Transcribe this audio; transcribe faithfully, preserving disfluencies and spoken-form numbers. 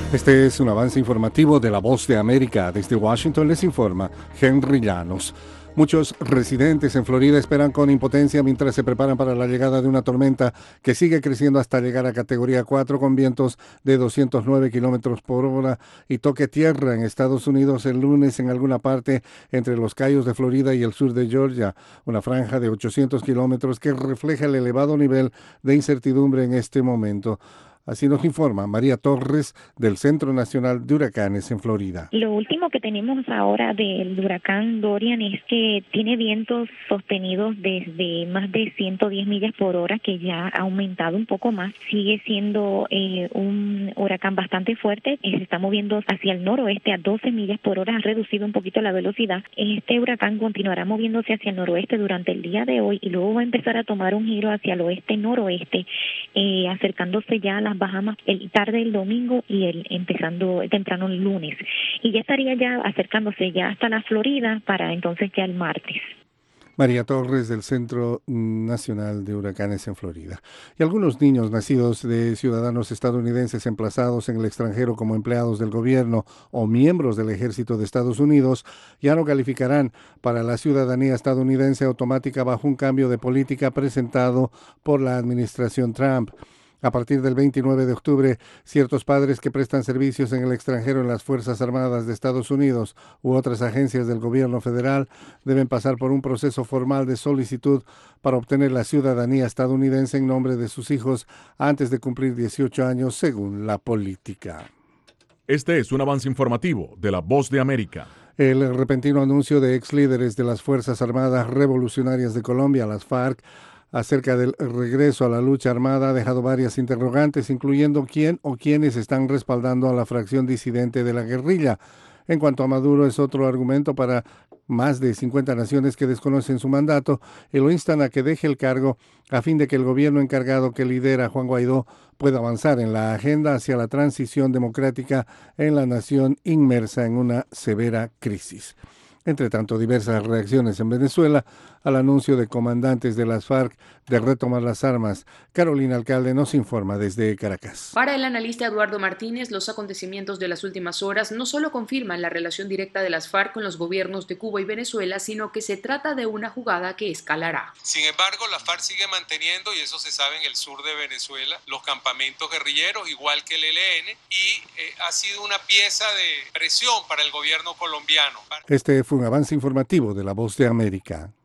Este es un avance informativo de La Voz de América. Desde Washington les informa Henry Llanos. Muchos residentes en Florida esperan con impotencia mientras se preparan para la llegada de una tormenta que sigue creciendo hasta llegar a categoría cuatro con vientos de doscientos nueve kilómetros por hora y toque tierra en Estados Unidos el lunes en alguna parte entre los Cayos de Florida y el sur de Georgia, una franja de ochocientos kilómetros que refleja el elevado nivel de incertidumbre en este momento. Así nos informa María Torres del Centro Nacional de Huracanes en Florida. Lo último que tenemos ahora del huracán Dorian es que tiene vientos sostenidos desde más de ciento diez millas por hora, que ya ha aumentado un poco más. Sigue siendo eh, un huracán bastante fuerte, eh, se está moviendo hacia el noroeste a doce millas por hora, ha reducido un poquito la velocidad. Este huracán continuará moviéndose hacia el noroeste durante el día de hoy y luego va a empezar a tomar un giro hacia el oeste-noroeste, eh, acercándose ya a las Bahamas el tarde del domingo y el empezando temprano el lunes, y ya estaría ya acercándose ya hasta la Florida para entonces ya el martes. María Torres del Centro Nacional de Huracanes en Florida. Y algunos niños nacidos de ciudadanos estadounidenses emplazados en el extranjero como empleados del gobierno o miembros del ejército de Estados Unidos ya no calificarán para la ciudadanía estadounidense automática bajo un cambio de política presentado por la administración Trump. A partir del veintinueve de octubre, ciertos padres que prestan servicios en el extranjero en las Fuerzas Armadas de Estados Unidos u otras agencias del gobierno federal deben pasar por un proceso formal de solicitud para obtener la ciudadanía estadounidense en nombre de sus hijos antes de cumplir dieciocho años, según la política. Este es un avance informativo de La Voz de América. El repentino anuncio de ex líderes de las Fuerzas Armadas Revolucionarias de Colombia, las FARC, acerca del regreso a la lucha armada ha dejado varias interrogantes, incluyendo quién o quiénes están respaldando a la fracción disidente de la guerrilla. En cuanto a Maduro, es otro argumento para más de cincuenta naciones que desconocen su mandato y lo instan a que deje el cargo a fin de que el gobierno encargado que lidera Juan Guaidó pueda avanzar en la agenda hacia la transición democrática en la nación inmersa en una severa crisis. Entre tanto, diversas reacciones en Venezuela al anuncio de comandantes de las FARC de retomar las armas. Carolina Alcalde nos informa desde Caracas. Para el analista Eduardo Martínez, los acontecimientos de las últimas horas no solo confirman la relación directa de las FARC con los gobiernos de Cuba y Venezuela, sino que se trata de una jugada que escalará. Sin embargo, la FARC sigue manteniendo, y eso se sabe en el sur de Venezuela, los campamentos guerrilleros, igual que el E L N, y eh, ha sido una pieza de presión para el gobierno colombiano. Este fue un avance informativo de La Voz de América.